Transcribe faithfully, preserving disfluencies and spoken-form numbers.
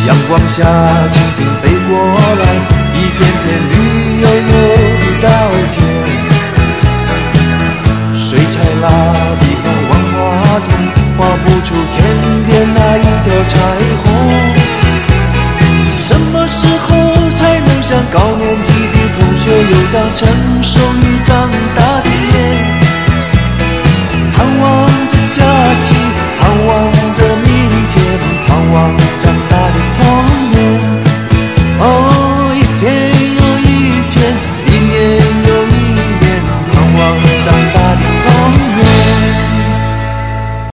阳光下，蜻蜓飞过来，一片片绿油油的稻田。水彩蜡笔和万花筒，画不出天边那一条彩虹。什么时候才能像高年级的同学有张成熟与长大的脸？盼望